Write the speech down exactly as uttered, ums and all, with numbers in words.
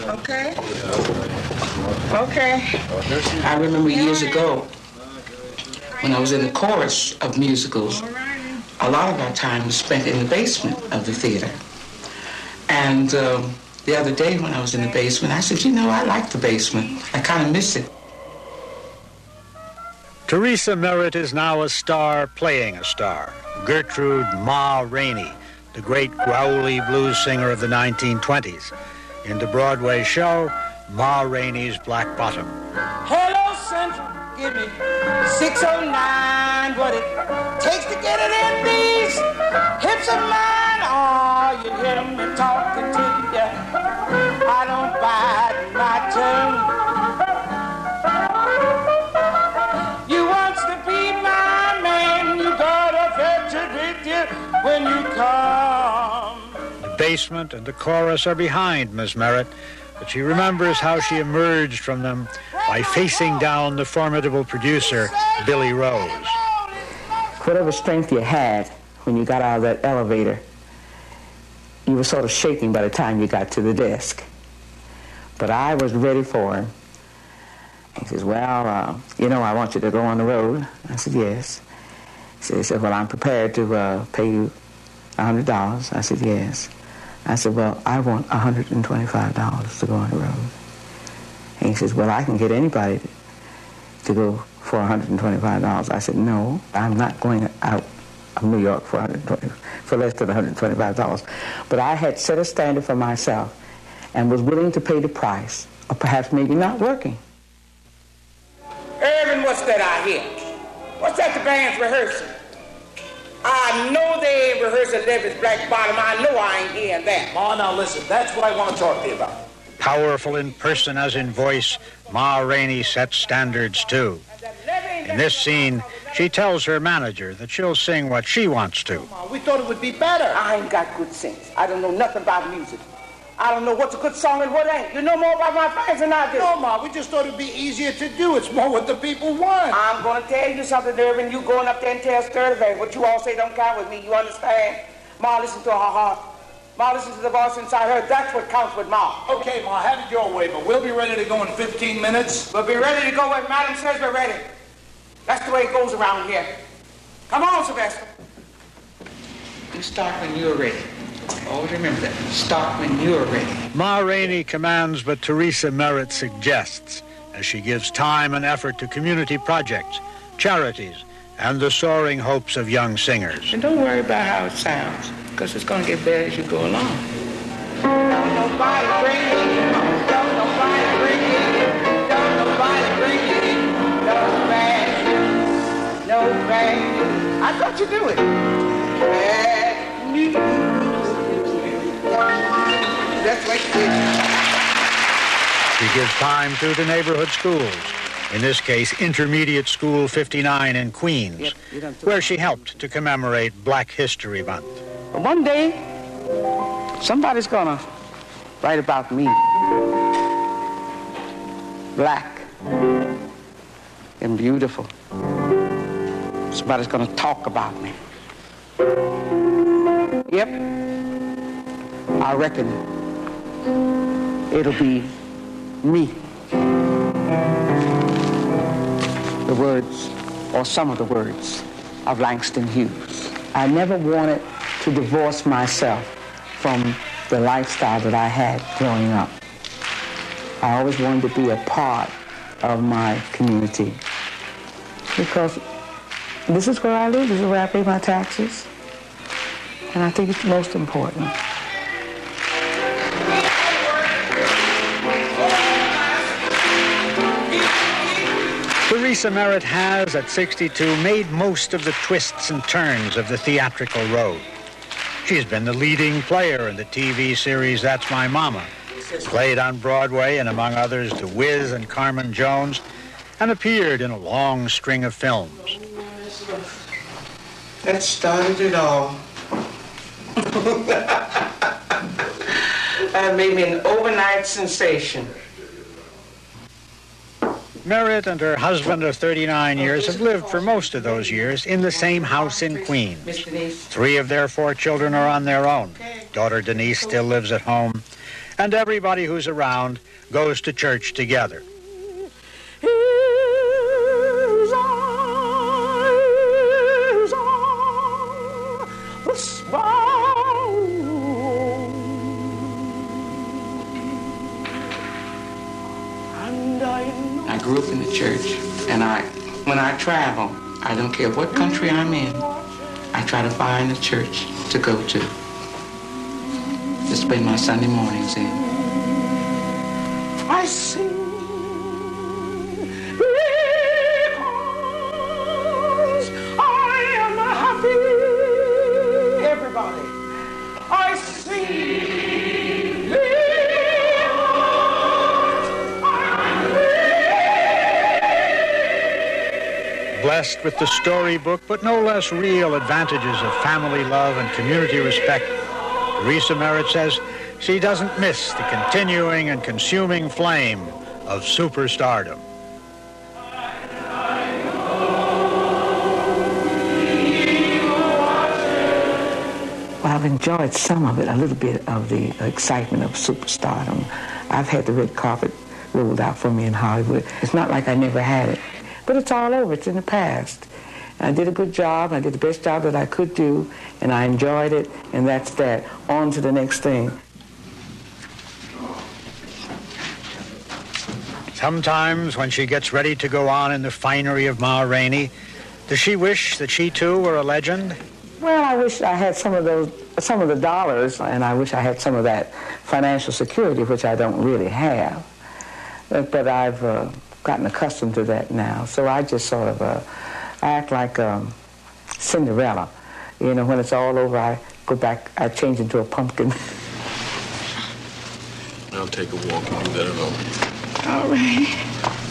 Okay. Okay. I remember years ago when I was in the chorus of musicals, a lot of our time was spent in the basement of the theater. And um, the other day when I was in the basement, I said, you know, I like the basement. I kind of miss it. Teresa Merritt is now a star playing a star. Gertrude Ma Rainey, the great growly blues singer of the nineteen twenties. In the Broadway show, Ma Rainey's Black Bottom. Hello, Central, give me six oh nine, what it takes to get it in these hips of mine. Oh, you hear me talking to you. I don't bite my tongue. You wants to be my man, you gotta fetch it with you when you come. The basement and the chorus are behind Miss Merritt, but she remembers how she emerged from them by facing down the formidable producer, Billy Rose. Whatever strength you had when you got out of that elevator, you were sort of shaking by the time you got to the desk. But I was ready for him. He says, well, uh, you know, I want you to go on the road. I said, yes. He said, well, I'm prepared to uh, pay you one hundred dollars. I said, yes. I said, well, I want one hundred twenty-five dollars to go on the road. And he says, well, I can get anybody to, to go for one hundred twenty-five dollars. I said, no, I'm not going out of New York for one hundred twenty for less than one hundred twenty-five dollars. But I had set a standard for myself and was willing to pay the price, or perhaps maybe not working. Irvin, what's that I hear? What's that the band's rehearsing? I know they ain't rehearsing Levy's Black Bottom. I know I ain't hearing that. Ma, now listen, that's what I want to talk to you about. Powerful in person as in voice, Ma Rainey sets standards too. In this scene, she tells her manager that she'll sing what she wants to. Ma, we thought it would be better. I ain't got good sense. I don't know nothing about music. I don't know what's a good song and what ain't. You know more about my fans than I do. No, Ma, we just thought it'd be easier to do. It's more what the people want. I'm going to tell you something, Irvin. You going up there and tell Sturtevant what you all say don't count with me. You understand? Ma, listen to her heart. Ma, listen to the voice inside her. That's what counts with Ma. Okay, Ma, have it your way, but we'll be ready to go in fifteen minutes. We'll be ready to go when Madam says we're ready. That's the way it goes around here. Come on, Sylvester. You start when you're ready. Always remember that. Start when you're ready. Ma Rainey commands what Teresa Merritt suggests as she gives time and effort to community projects, charities, and the soaring hopes of young singers. And don't worry about how it sounds, because it's going to get better as you go along. Don't nobody bring me. Don't nobody bring me. Don't nobody bring me. No bad. No bad. I thought you do it. Bad news. That's what she did. She gives time to the neighborhood schools, in this case, Intermediate School fifty-nine in Queens, yep, where she helped to commemorate Black History Month. But one day, somebody's gonna write about me. Black and beautiful. Somebody's gonna talk about me. Yep. I reckon it'll be me. The words, or some of the words, of Langston Hughes. I never wanted to divorce myself from the lifestyle that I had growing up. I always wanted to be a part of my community because this is where I live, this is where I pay my taxes, and I think it's most important. Teresa Merritt has, at sixty-two, made most of the twists and turns of the theatrical road. She's been the leading player in the T V series That's My Mama, played on Broadway and, among others, The Wiz and Carmen Jones, and appeared in a long string of films. That started it all. That made me an overnight sensation. Merritt and her husband of thirty-nine years have lived for most of those years in the same house in Queens. Three of their four children are on their own. Daughter Denise still lives at home, And everybody who's around goes to church together. His eyes are the sparrow, and I know. I grew up in the church, and I, when I travel, I don't care what country I'm in, I try to find a church to go to, to spend my Sunday mornings in. I sing because I am happy. Everybody, I sing because I'm happy. Blessed with the storybook, but no less real advantages of family love and community respect, Teresa Merritt says she doesn't miss the continuing and consuming flame of superstardom. Well, I've enjoyed some of it, a little bit of the excitement of superstardom. I've had the red carpet rolled out for me in Hollywood. It's not like I never had it, but it's all over. It's in the past. I did a good job. I did the best job that I could do, and I enjoyed it, and that's that. On to the next thing. Sometimes when she gets ready to go on in the finery of Ma Rainey, does she wish that she too were a legend? Well, I wish I had some of those, some of the dollars, and I wish I had some of that financial security, which I don't really have. But, but I've uh, gotten accustomed to that now, so I just sort of uh, act like um, Cinderella. You know, when it's all over, I go back, I change into a pumpkin. I'll take a walk and do that alone. All right.